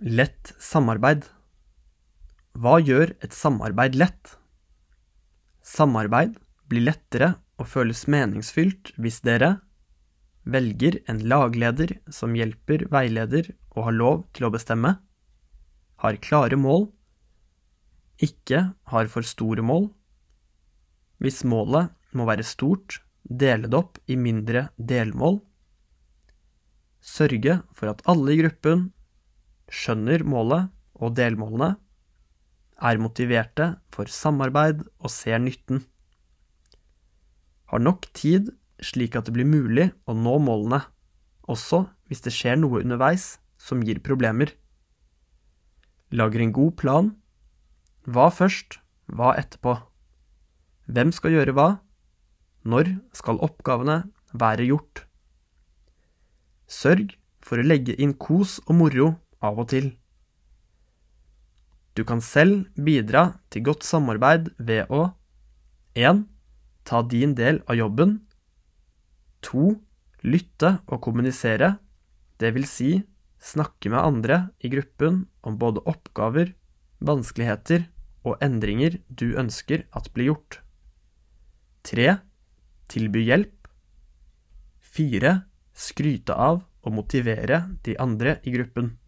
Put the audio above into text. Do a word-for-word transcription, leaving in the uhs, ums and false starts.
Lett samarbeid. Hva gjør et samarbeid lett? Samarbeid blir lettere og føles meningsfylt hvis dere velger en lagleder som hjelper veileder og har lov til å bestemme, har klare mål, ikke har for store mål. Hvis målet må være stort, dele det opp i mindre delmål. Sørge for at alle i gruppen skjønner målet og delmålene, er motiverte for samarbeid og ser nytten. Har nok tid slik at det blir mulig å nå målene, også hvis det skjer noe underveis som gir problemer. Lager en god plan. Hva først, hva etterpå? Hvem skal gjøre hva? Når skal oppgavene være gjort? Sørg for å legge inn kos og moro av og til. Du kan selv bidra til godt samarbeid ved å en Ta din del av jobben. to Lytte og kommunisere, det vil si snakke med andre i gruppen om både oppgaver, vanskeligheter og endringer du ønsker at blir gjort. tre Tilby hjelp. fire Skryte av og motivere de andre i gruppen.